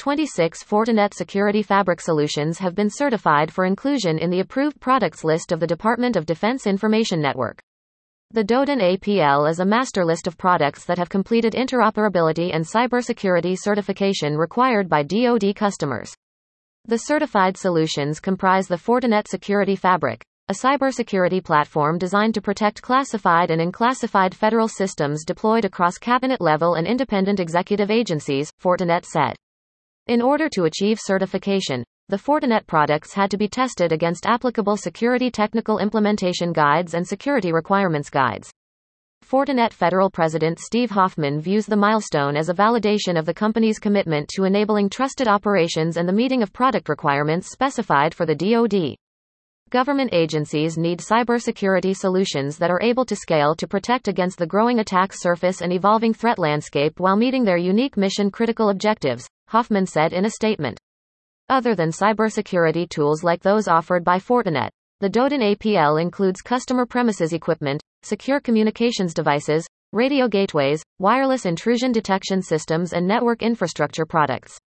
26 Fortinet Security Fabric solutions have been certified for inclusion in the approved products list of the Department of Defense Information Network. The DoDIN APL is a master list of products that have completed interoperability and cybersecurity certification required by DoD customers. The certified solutions comprise the Fortinet Security Fabric, a cybersecurity platform designed to protect classified and unclassified federal systems deployed across cabinet-level and independent executive agencies, Fortinet said. In order to achieve certification, the Fortinet products had to be tested against applicable security technical implementation guides and security requirements guides. Fortinet Federal President Steve Hoffman views the milestone as a validation of the company's commitment to enabling trusted operations and the meeting of product requirements specified for the DoD. Government agencies need cybersecurity solutions that are able to scale to protect against the growing attack surface and evolving threat landscape while meeting their unique mission-critical objectives, Hoffman said in a statement. Other than cybersecurity tools like those offered by Fortinet, the DoDIN APL includes customer premises equipment, secure communications devices, radio gateways, wireless intrusion detection systems and network infrastructure products.